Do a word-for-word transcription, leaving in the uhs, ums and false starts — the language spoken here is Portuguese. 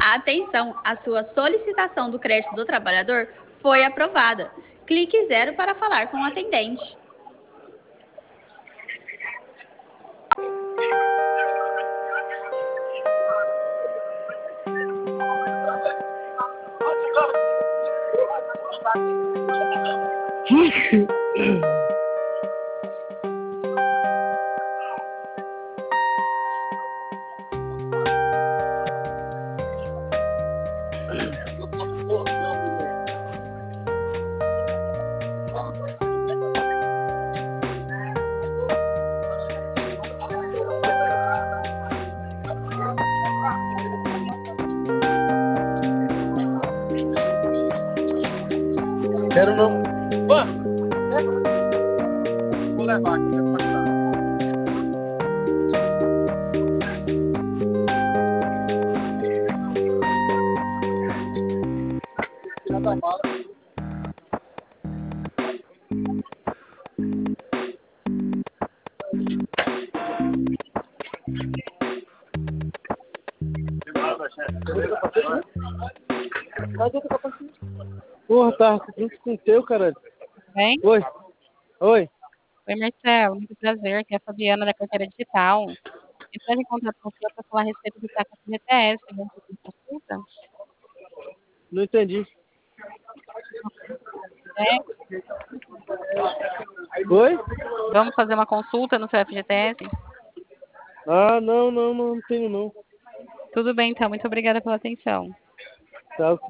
Atenção, a sua solicitação do crédito do trabalhador foi aprovada. Clique zero para falar com o atendente. Quero não. Pô, vou levar aqui. Tirar da mala. Porra, tá junto com o teu, caralho. Bem? Oi. Oi. Oi, Marcelo. Muito prazer. Aqui é a Fabiana da Carteira Digital. Entrar em contato com você para falar a respeito do saco F G T S. Vamos fazer consulta? Não entendi. É. Oi? Vamos fazer uma consulta no seu F G T S? Ah, não, não, não, não tenho não. Tudo bem, então. Muito obrigada pela atenção. Tá, ok.